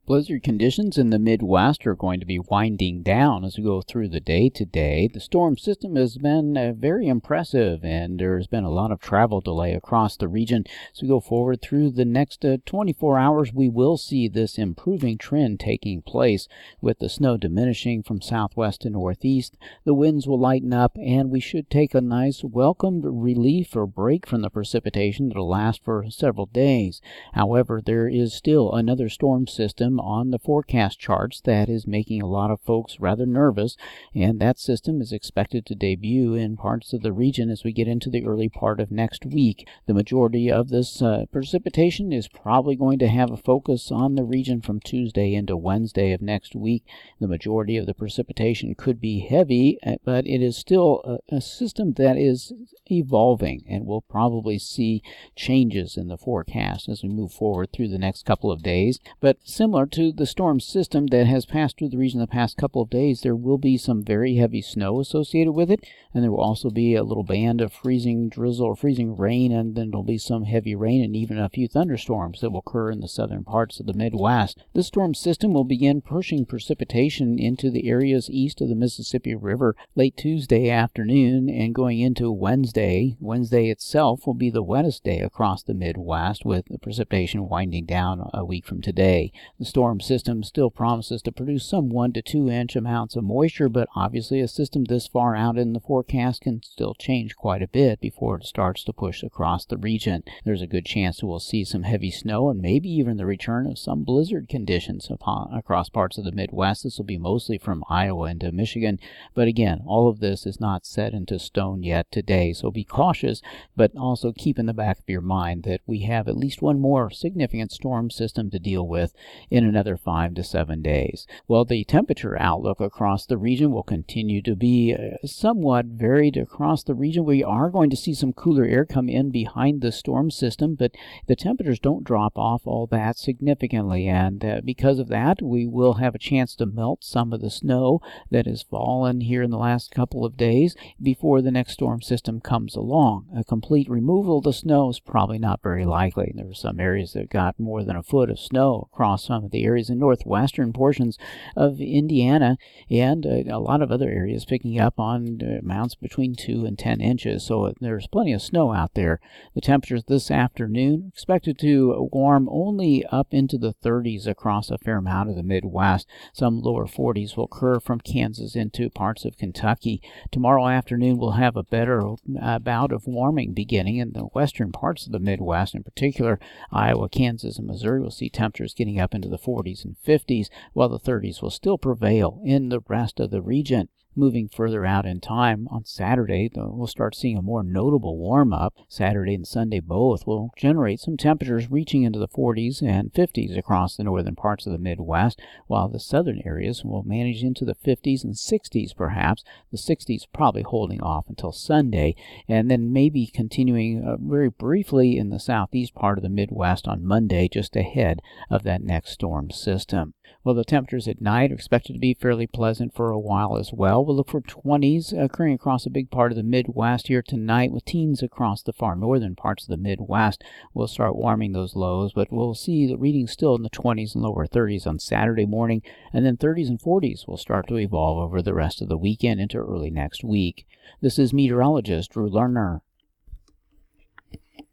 Blizzard conditions in the Midwest are going to be winding down as we go through the day today. The storm system has been very impressive, and there's been a lot of travel delay across the region. As we go forward through the next 24 hours, we will see this improving trend taking place with the snow diminishing from southwest to northeast. The winds will lighten up, and we should take a nice welcomed relief or break from the precipitation that will last for several days. However, there is still another storm system on the forecast charts that is making a lot of folks rather nervous, and that system is expected to debut in parts of the region as we get into the early part of next week. The majority of this precipitation is probably going to have a focus on the region from Tuesday into Wednesday of next week. The majority of the precipitation could be heavy, but it is still a system that is evolving, and we'll probably see changes in the forecast as we move forward through the next couple of days. But similar to the storm system that has passed through the region the past couple of days, there will be some very heavy snow associated with it, and there will also be a little band of freezing drizzle or freezing rain, and then there'll be some heavy rain and even a few thunderstorms that will occur in the southern parts of the Midwest. This storm system will begin pushing precipitation into the areas east of the Mississippi River late Tuesday afternoon and going into Wednesday. Wednesday itself will be the wettest day across the Midwest, with the precipitation winding down a week from today. The storm system still promises to produce some 1 to 2 inch amounts of moisture, but obviously a system this far out in the forecast can still change quite a bit before it starts to push across the region. There's a good chance that we'll see some heavy snow and maybe even the return of some blizzard conditions across parts of the Midwest. This will be mostly from Iowa into Michigan, but again, all of this is not set into stone yet today, so be cautious, but also keep in the back of your mind that we have at least one more significant storm system to deal with in another 5 to 7 days. Well, the temperature outlook across the region will continue to be somewhat varied across the region. We are going to see some cooler air come in behind the storm system, but the temperatures don't drop off all that significantly, and because of that, we will have a chance to melt some of the snow that has fallen here in the last couple of days before the next storm system comes along. A complete removal of the snow is probably not very likely. There were some areas that got more than a foot of snow across some of the areas in northwestern portions of Indiana, and a lot of other areas picking up on amounts between 2 and 10 inches, so there's plenty of snow out there. The temperatures this afternoon are expected to warm only up into the 30s across a fair amount of the Midwest. Some lower 40s will occur from Kansas into parts of Kentucky. Tomorrow afternoon we'll have a better bout of warming beginning in the western parts of the Midwest. In particular, Iowa, Kansas, and Missouri will see temperatures getting up into the 40s and 50s, while the 30s will still prevail in the rest of the region. Moving further out in time, on Saturday, we'll start seeing a more notable warm-up. Saturday and Sunday both will generate some temperatures reaching into the 40s and 50s across the northern parts of the Midwest, while the southern areas will manage into the 50s and 60s perhaps. The 60s probably holding off until Sunday, and then maybe continuing very briefly in the southeast part of the Midwest on Monday, just ahead of that next storm system. Well, the temperatures at night are expected to be fairly pleasant for a while as well. We'll look for 20s occurring across a big part of the Midwest here tonight, with teens across the far northern parts of the Midwest. We'll start warming those lows, but we'll see the readings still in the 20s and lower 30s on Saturday morning, and then 30s and 40s will start to evolve over the rest of the weekend into early next week. This is meteorologist Drew Lerner.